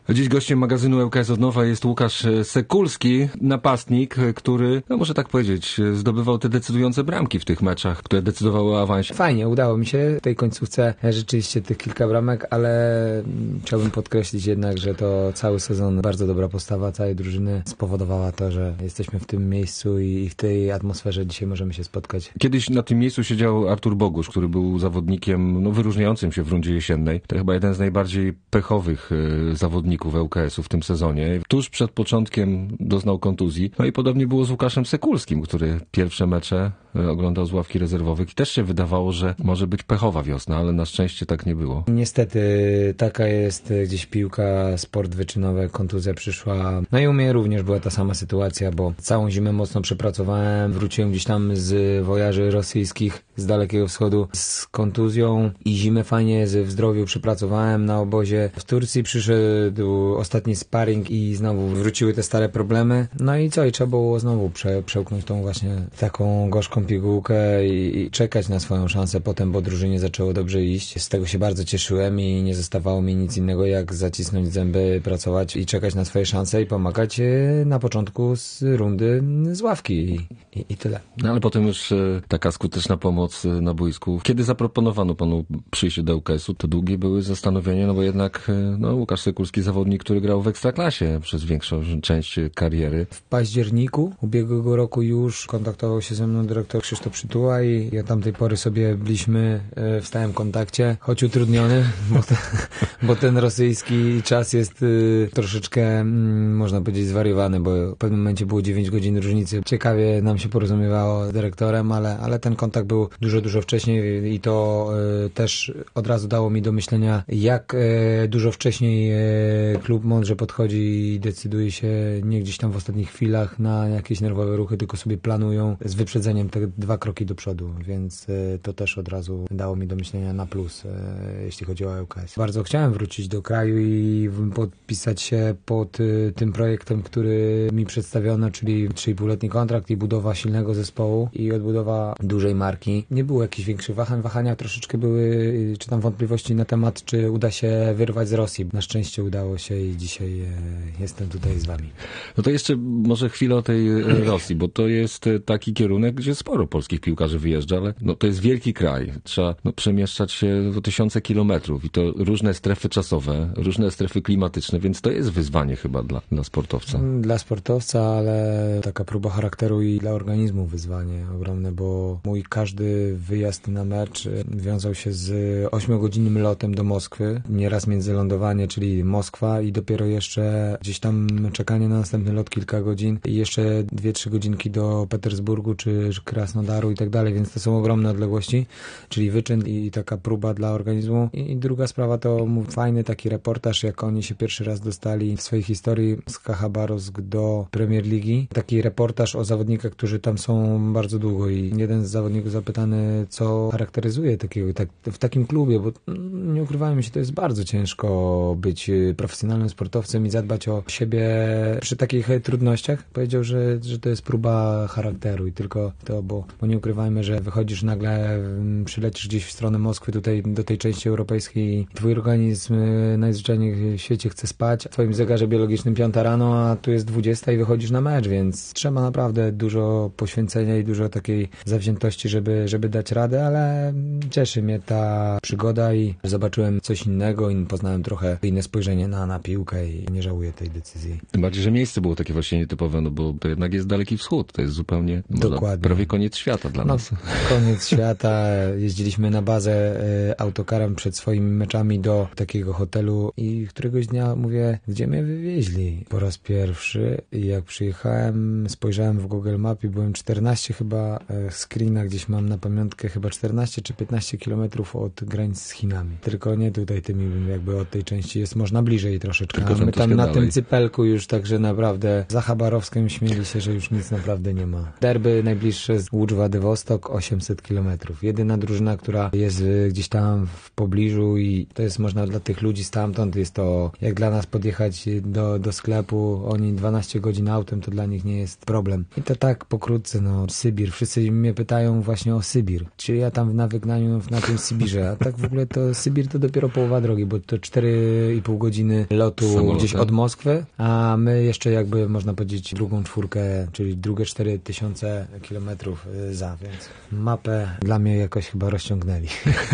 Dziś gościem magazynu ŁKS od Nowa jest Łukasz Sekulski, napastnik, który, no może tak powiedzieć, zdobywał te decydujące bramki w tych meczach, które decydowały o awansie. Fajnie, udało mi się w tej końcówce rzeczywiście tych kilka bramek, ale chciałbym podkreślić jednak, że to cały sezon bardzo dobra postawa całej drużyny spowodowała to, że jesteśmy w tym miejscu i w tej atmosferze dzisiaj możemy się spotkać. Kiedyś na tym miejscu siedział Artur Bogusz, który był zawodnikiem wyróżniającym się w rundzie jesiennej. To chyba jeden z najbardziej pechowych zawodników ŁKS-u w tym sezonie. Tuż przed początkiem doznał kontuzji. No i podobnie było z Łukaszem Sekulskim, który pierwsze mecze oglądał z ławki rezerwowych i też się wydawało, że może być pechowa wiosna, ale na szczęście tak nie było. Niestety taka jest gdzieś piłka, sport wyczynowy, kontuzja przyszła. No i u mnie również była ta sama sytuacja, bo całą zimę mocno przepracowałem, wróciłem gdzieś tam z wojaży rosyjskich, z Dalekiego Wschodu z kontuzją i zimę fajnie w zdrowiu przepracowałem na obozie. W Turcji przyszedł ostatni sparring i znowu wróciły te stare problemy. No i co? I trzeba było znowu przełknąć tą właśnie taką gorzką pigułkę i czekać na swoją szansę potem, bo drużynie zaczęło dobrze iść. Z tego się bardzo cieszyłem i nie zostawało mi nic innego jak zacisnąć zęby, pracować i czekać na swoje szanse i pomagać na początku z rundy z ławki i tyle. No ale potem już taka skuteczna pomoc na boisku. Kiedy zaproponowano panu przyjście do ŁKS-u, to długie były zastanowienia, no bo jednak Łukasz Sekulski zawodnik, który grał w Ekstraklasie przez większą część kariery. W październiku ubiegłego roku już kontaktował się ze mną dyrektor Krzysztof Przytuła i ja tamtej pory sobie byliśmy w stałym kontakcie, choć utrudniony, bo ten rosyjski czas jest troszeczkę, można powiedzieć, zwariowany, bo w pewnym momencie było 9 godzin różnicy. Ciekawie nam się porozumiewało z dyrektorem, ale ten kontakt był dużo wcześniej i to też od razu dało mi do myślenia, jak dużo wcześniej klub mądrze podchodzi i decyduje się nie gdzieś tam w ostatnich chwilach na jakieś nerwowe ruchy, tylko sobie planują z wyprzedzeniem te 2 kroki do przodu, więc to też od razu dało mi do myślenia na plus, jeśli chodzi o ŁKS. Bardzo chciałem wrócić do kraju i podpisać się pod tym projektem, który mi przedstawiono, czyli 3,5-letni kontrakt i budowa silnego zespołu i odbudowa dużej marki. Nie było jakichś większych wahań. Wahania troszeczkę były, czy tam wątpliwości na temat, czy uda się wyrwać z Rosji. Na szczęście udało się i dzisiaj jestem tutaj z wami. No to jeszcze może chwilę o tej Rosji, bo to jest taki kierunek, gdzie sporo polskich piłkarzy wyjeżdża, ale to jest wielki kraj. Trzeba przemieszczać się do tysiące kilometrów i to różne strefy czasowe, różne strefy klimatyczne, więc to jest wyzwanie chyba dla sportowca. Dla sportowca, ale taka próba charakteru i dla organizmu wyzwanie ogromne, bo mój każdy wyjazd na mecz wiązał się z 8-godzinnym lotem do Moskwy, nieraz międzylądowanie, czyli Moskwa i dopiero jeszcze gdzieś tam czekanie na następny lot kilka godzin i jeszcze 2-3 godzinki do Petersburgu czy Krasnodaru i tak dalej, więc to są ogromne odległości, czyli wyczyn i taka próba dla organizmu. I druga sprawa to fajny taki reportaż, jak oni się pierwszy raz dostali w swojej historii z Chabarovsk do Premier Ligi. Taki reportaż o zawodnikach, którzy tam są bardzo długo i jeden z zawodników zapytany, co charakteryzuje w takim klubie, bo nie ukrywajmy się, to jest bardzo ciężko być profesjonalnym sportowcem i zadbać o siebie przy takich trudnościach. Powiedział, że to jest próba charakteru i tylko to, bo nie ukrywajmy, że wychodzisz nagle, przylecisz gdzieś w stronę Moskwy, tutaj do tej części europejskiej, twój organizm najzwyczajniej w świecie chce spać, w twoim zegarze biologicznym 5 rano, a tu jest 20 i wychodzisz na mecz, więc trzeba naprawdę dużo poświęcenia i dużo takiej zawziętości, żeby dać radę, ale cieszy mnie ta przygoda i zobaczyłem coś innego i poznałem trochę inne spojrzenie na piłkę i nie żałuję tej decyzji. Tym bardziej, że miejsce było takie właśnie nietypowe, bo to jednak jest Daleki Wschód, to jest zupełnie prawie koniec świata dla nas. Koniec świata, jeździliśmy na bazę autokarem przed swoimi meczami do takiego hotelu i któregoś dnia mówię, gdzie mnie wywieźli po raz pierwszy i jak przyjechałem, spojrzałem w Google Map i byłem 14 chyba screena, gdzieś mam na pamiątkę chyba 14 czy 15 kilometrów od granic z Chinami. Tylko nie tutaj tymi jakby od tej części jest można bliżej troszeczkę. Tylko a my tam na dalej. tym cypelku już, także naprawdę za Chabarowskiem śmieli się, że już nic naprawdę nie ma. Derby najbliższe jest Łódź Władywostok 800 kilometrów. Jedyna drużyna, która jest gdzieś tam w pobliżu i to jest można dla tych ludzi stamtąd, jest to jak dla nas podjechać do sklepu, oni 12 godzin autem, to dla nich nie jest problem. I to tak pokrótce, Sybir. Wszyscy mnie pytają właśnie o Sybir. Czy ja tam na wygnaniu na tym Sybirze, a tak w ogóle to Sybir to dopiero połowa drogi, bo to 4,5 godziny lotu samolotem gdzieś od Moskwy, a my jeszcze jakby można powiedzieć drugą czwórkę, czyli drugie 4000 kilometrów za, więc mapę dla mnie jakoś chyba rozciągnęli.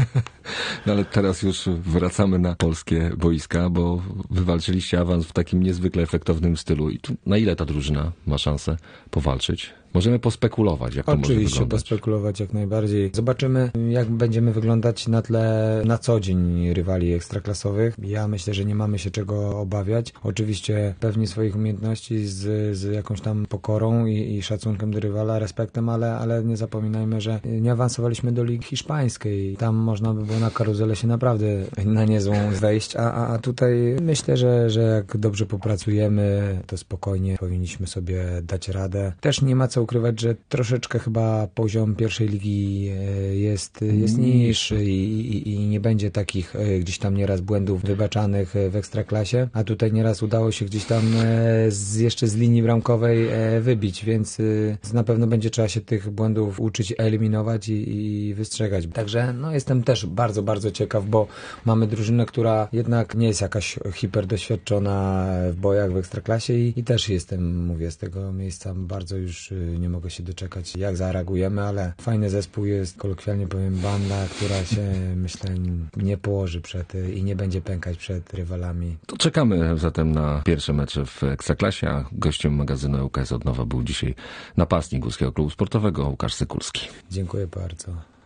No ale teraz już wracamy na polskie boiska, bo wywalczyliście awans w takim niezwykle efektownym stylu. I tu na ile ta drużyna ma szansę powalczyć? Możemy pospekulować, jak to może wyglądać. Oczywiście, pospekulować jak najbardziej. Zobaczymy, jak będziemy wyglądać na tle na co dzień rywali ekstraklasowych. Ja myślę, że nie mamy się czego obawiać. Oczywiście pewni swoich umiejętności z jakąś tam pokorą i szacunkiem do rywala, respektem, ale nie zapominajmy, że nie awansowaliśmy do Ligi Hiszpańskiej. Tam można by było na karuzelę się naprawdę na niezłą wejść, a tutaj myślę, że jak dobrze popracujemy, to spokojnie powinniśmy sobie dać radę. Też nie ma co ukrywać, że troszeczkę chyba poziom pierwszej ligi jest niższy i nie będzie takich gdzieś tam nieraz błędów wybaczanych w Ekstraklasie, a tutaj nieraz udało się gdzieś tam jeszcze z linii bramkowej wybić, więc na pewno będzie trzeba się tych błędów uczyć eliminować i wystrzegać. Także jestem też bardzo, bardzo ciekaw, bo mamy drużynę, która jednak nie jest jakaś hiperdoświadczona w bojach w Ekstraklasie i też jestem, mówię, z tego miejsca bardzo już nie mogę się doczekać, jak zareagujemy, ale fajny zespół jest, kolokwialnie powiem, banda, która się, myślę, nie położy i nie będzie pękać przed rywalami. To czekamy zatem na pierwsze mecze w Ekstraklasie, a gościem magazynu ŁKS od nowa był dzisiaj napastnik Górskiego Klubu Sportowego Łukasz Sykulski. Dziękuję bardzo.